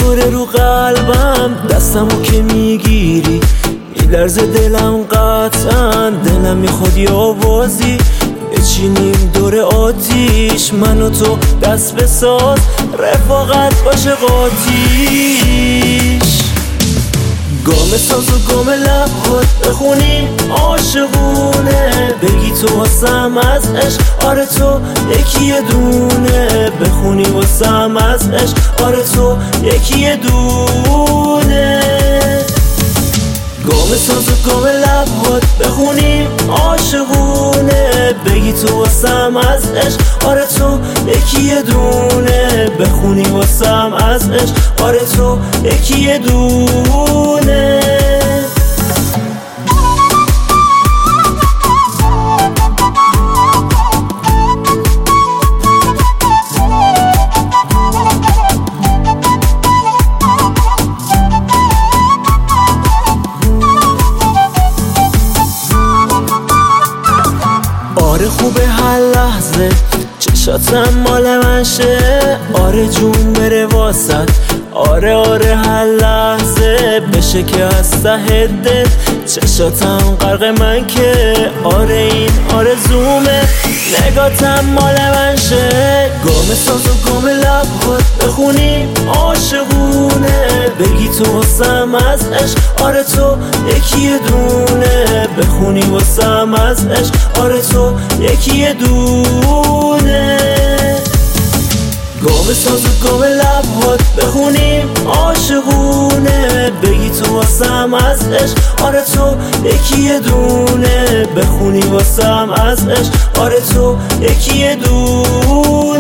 میخوره رو قلبم، دستمو که میگیری میلرزه دلم، قطعا دلم میخواد یه آوازی بچینیم دور آتیش، من و تو دست بساز رفاقت باشه قاتیش. گام ساز و گام لبات بخونیم عاشقونه، بگی تو واسم از عشق آره تو یکی دونه، بخونی واسم از عشق آره تو یکی دونه. گام ساز و گام لبات بخونیم عاشقونه، بگی تو واسم از عشق آره تو یکی دونه، بخونی واسم از عشق آره تو یکی دونه. آره خوبه هر لحظه چشاتم مال من شه، آره جون بره واسط، آره آره هر لحظه بشه که از ته دل چشاتم غرق من که، آره این آرزومه نگاتم مال من شه. گام ساز و گام لبات بخونیم عاشقونه، بگی تو واسم از عشق آره تو یکی دونه، بخونی واسم از عشق آره تو یکی دونه. گام ساز و گام لبات بخونیم عاشقونه، بگی تو واسم از عشق آره تو یکی دونه، بخونی واسم از عشق آره تو یکی دونه.